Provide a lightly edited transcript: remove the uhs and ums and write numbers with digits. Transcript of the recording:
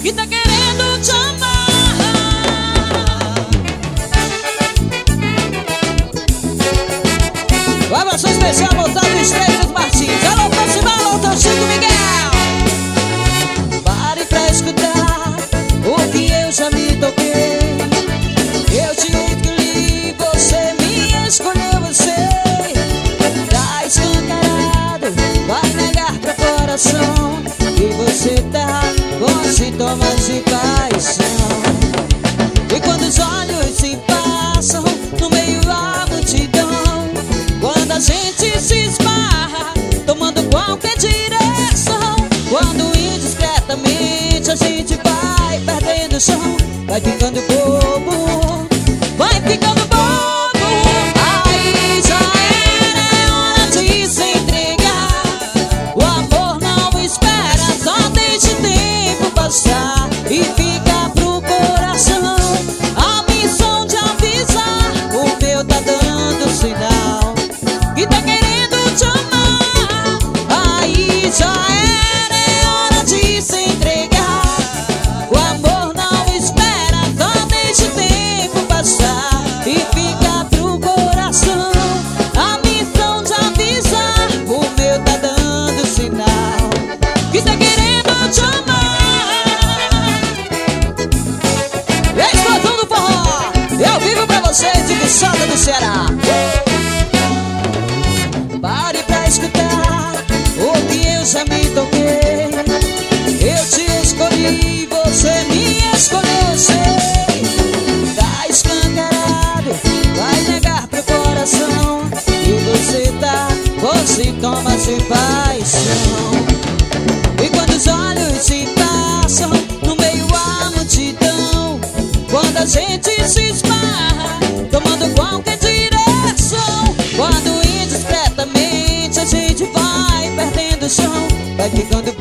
que tá querendo te amar. Gravação especial voltada do Estreito dos Martins. Alô, Festival, alô, Chico Miguel. Pare pra escutar o que eu já me toquei. Eu te escolhi, você me escolheu, você tá escancarado, vai negar pra coração que você tá com sintomas de paixão. E quando os olhos se passam no meio da multidão, quando a gente se esbarra, tomando qualquer direção, quando indiscretamente a gente vai perdendo o chão, vai ficando bobo, vai ficando bobo. Aí já era, é hora de se entregar. O amor não espera, só deixa o tempo passar e fica pro coração a missão de avisar. O meu tá dando sinal que tá querendo te amar. Aí já era, é hora de se entregar. O amor não espera, só deixa o tempo passar e fica pro coração a missão de avisar. O meu tá dando sinal que tá querendo te amar. E a explosão do forró, eu vivo pra vocês de Viçosa do Ceará. Pare pra escutar o que eu já me toquei. Eu te escolhi, você me escolheu, sei. Tá escancarado, vai negar pro coração que você tá com sintomas de paixão. E quando os olhos se passam no meio da multidão, quando a gente se esbarra, tomando qualquer direção, quando indiscretamente a gente vai perdendo o chão, vai ficando